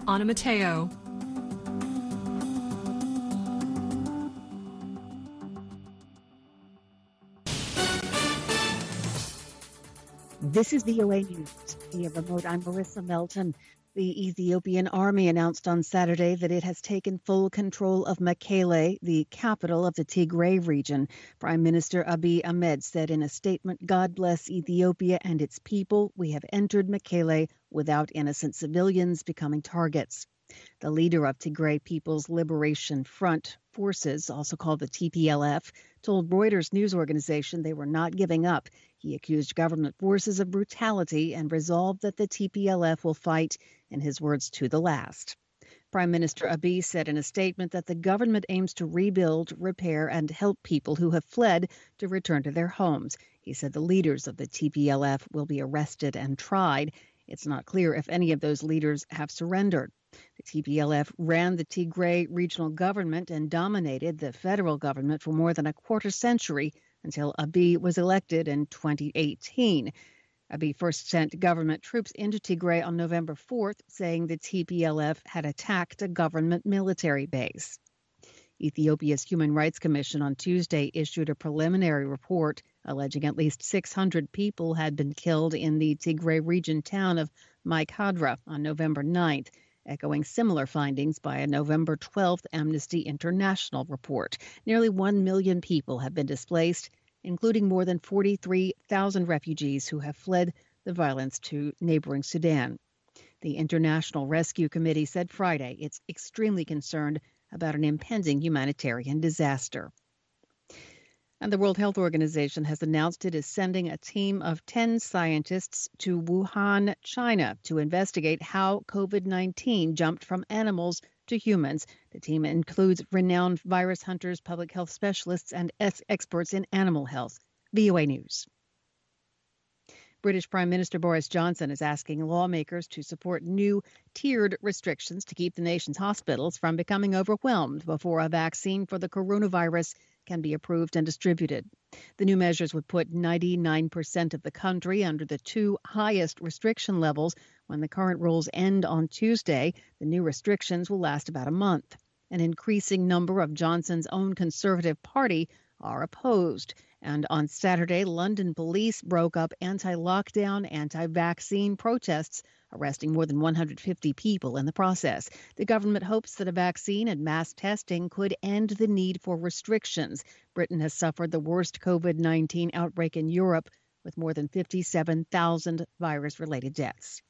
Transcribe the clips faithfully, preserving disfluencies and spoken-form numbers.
Anna Matteo. This is V O A News. Via remote, I'm Marissa Melton. The Ethiopian army announced on Saturday that it has taken full control of Mekele, the capital of the Tigray region. Prime Minister Abiy Ahmed said in a statement, "God bless Ethiopia and its people. We have entered Mekele without innocent civilians becoming targets." The leader of Tigray People's Liberation Front forces, also called the T P L F, told Reuters news organization they were not giving up. He accused government forces of brutality and resolved that the T P L F will fight, in his words, to the last. Prime Minister Abiy said in a statement that the government aims to rebuild, repair, and help people who have fled to return to their homes. He said the leaders of the T P L F will be arrested and tried. It's not clear if any of those leaders have surrendered. The T P L F ran the Tigray regional government and dominated the federal government for more than a quarter century until Abiy was elected in twenty eighteen. Abiy first sent government troops into Tigray on November fourth, saying the T P L F had attacked a government military base. Ethiopia's Human Rights Commission on Tuesday issued a preliminary report alleging at least six hundred people had been killed in the Tigray region town of Maikadra on November ninth. Echoing similar findings by a November twelfth Amnesty International report. Nearly one million people have been displaced, including more than forty-three thousand refugees who have fled the violence to neighboring Sudan. The International Rescue Committee said Friday it's extremely concerned about an impending humanitarian disaster. And the World Health Organization has announced it is sending a team of ten scientists to Wuhan, China, to investigate how COVID nineteen jumped from animals to humans. The team includes renowned virus hunters, public health specialists, and experts in animal health. V O A News. British Prime Minister Boris Johnson is asking lawmakers to support new tiered restrictions to keep the nation's hospitals from becoming overwhelmed before a vaccine for the coronavirus can be approved and distributed. The new measures would put ninety-nine percent of the country under the two highest restriction levels. When the current rules end on Tuesday, the new restrictions will last about a month. An increasing number of Johnson's own Conservative Party are opposed. And on Saturday, London police broke up anti-lockdown, anti-vaccine protests, arresting more than one hundred fifty people in the process. The government hopes that a vaccine and mass testing could end the need for restrictions. Britain has suffered the worst COVID nineteen outbreak in Europe, with more than fifty-seven thousand virus-related deaths.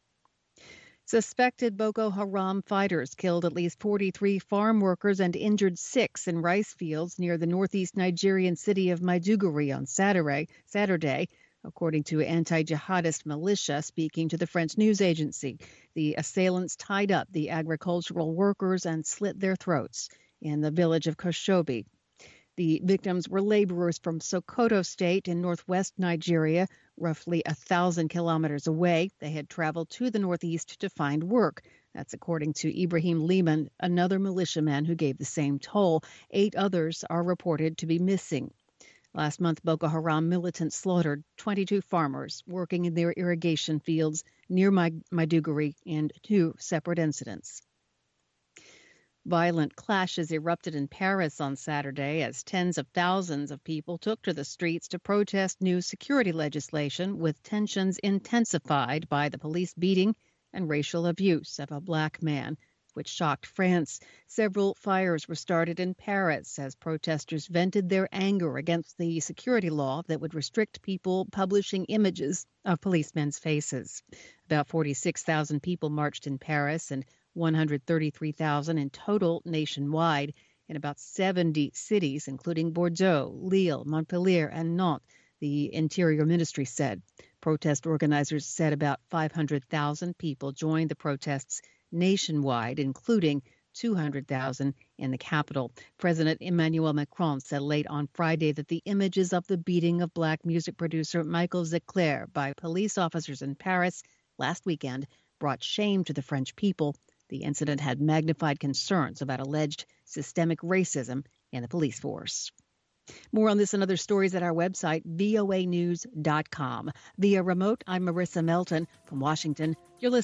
Suspected Boko Haram fighters killed at least forty-three farm workers and injured six in rice fields near the northeast Nigerian city of Maiduguri on Saturday, Saturday, according to anti-jihadist militia speaking to the French news agency. The assailants tied up the agricultural workers and slit their throats in the village of Koshobi. The victims were laborers from Sokoto State in northwest Nigeria, roughly a thousand kilometers away. They had traveled to the northeast to find work. That's according to Ibrahim Lehman, another militiaman who gave the same toll. Eight others are reported to be missing. Last month, Boko Haram militants slaughtered twenty-two farmers working in their irrigation fields near Maiduguri in two separate incidents. Violent clashes erupted in Paris on Saturday as tens of thousands of people took to the streets to protest new security legislation, with tensions intensified by the police beating and racial abuse of a black man, which shocked France. Several fires were started in Paris as protesters vented their anger against the security law that would restrict people publishing images of policemen's faces. About forty-six thousand people marched in Paris and one hundred thirty-three thousand in total nationwide in about seventy cities, including Bordeaux, Lille, Montpellier, and Nantes, the Interior Ministry said. Protest organizers said about five hundred thousand people joined the protests nationwide, including two hundred thousand in the capital. President Emmanuel Macron said late on Friday that the images of the beating of black music producer Michael Zecler by police officers in Paris last weekend brought shame to the French people. The incident had magnified concerns about alleged systemic racism in the police force. More on this and other stories at our website, V O A news dot com. Via remote, I'm Marissa Melton from Washington. You're listening